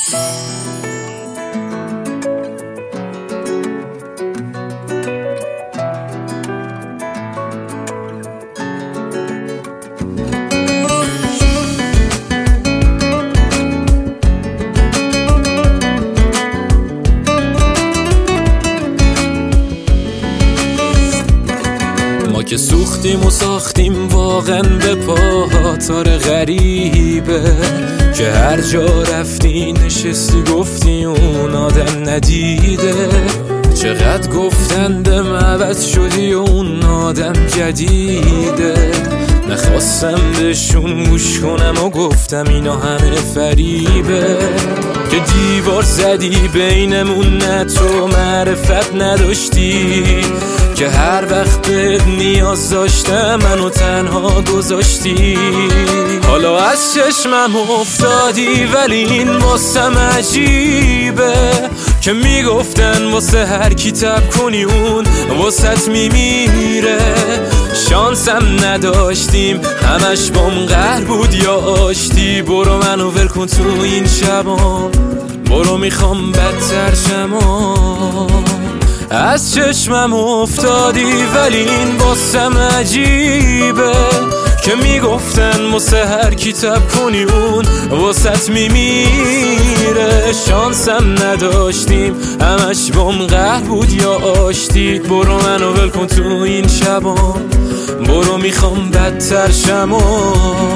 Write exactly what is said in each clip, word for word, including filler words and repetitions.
ما که سوختیم و ساختیم واقعا به پاتار غریبه که هر جا رفتی نشستی گفتی اون آدم ندیده. چقدر گفتندم عوض شدی و اون آدم جدیده. نخواستم بهشون گوش کنم و گفتم اینا همه فریبه که دیوار زدی بینمون، نه تو معرفت نداشتی که هر وقت بهت نیاز داشتم منو تنها گذاشتی. حالا از چشمم افتادی ولی این واسم عجیبه که میگفتن واسه هر کی تب کنی اون واسط میمیره. شانسم نداشتیم همش بام قهر بود یا آشتی. برو منو ول کن تو این شبا، برو میخوام بدتر شما. از چشمم افتادی ولی این واسم عجیبه که میگفتن واسه هر کی تب کنی اون واسط میمیره. شانسم نداشتیم همش بام قهر بود یا آشتی. برو منو ول کن تو این شبا، برو میخوام بدتر شما.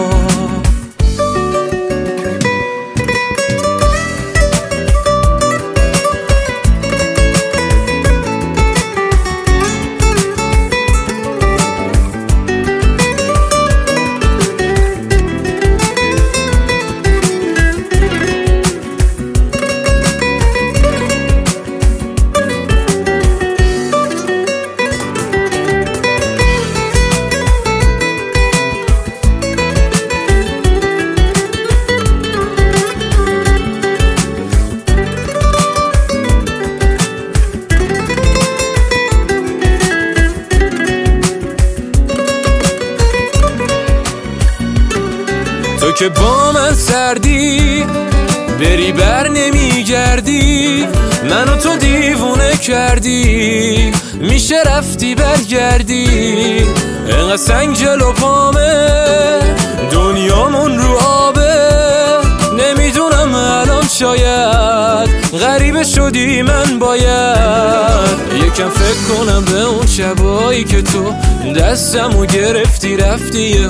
تو که با من سردی بری بر نمیگردی، منو تو دیوونه کردی، میشه رفتی برگردی. اینقدر سنگ جلو پامه دنیامون رو آبه، نمیدونم الان شاید غریبه شدی من باید یکم فکر کنم به اون شبایی که تو دستمو گرفتی رفتی یه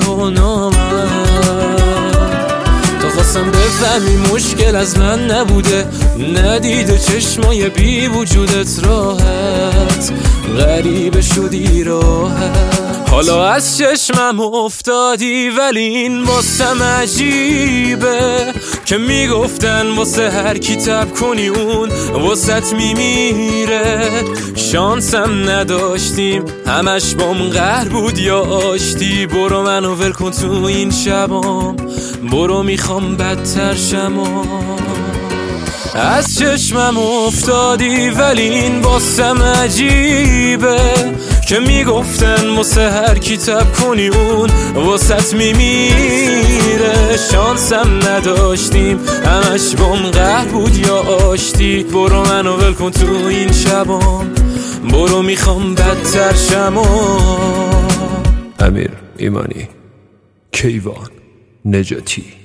نامد. تا خواستم بفهمی مشکل از من نبوده، ندیده چشمای بی وجودت راحت غریبه شدی راحت. حالا از چشمم افتادی ولی این واسم عجیبه که میگفتن واسه هر کی تب کنی اون واسط میمیره. شانسم نداشتیم همش بام قهر بود یا آشتی. برو منو ول کن تو این شبام، برو میخوام بدتر شما. از چشمم افتادی ولی این واسم عجیبه که میگفتن واسه هر کی تب کنی اون واسط میمیره. شانسم نداشتیم همش بام قهر بود یا آشتی. برو منو ول کن تو این شبام، برو میخوام بدتر شما. امیر ایمانی، کیوان نجاتی.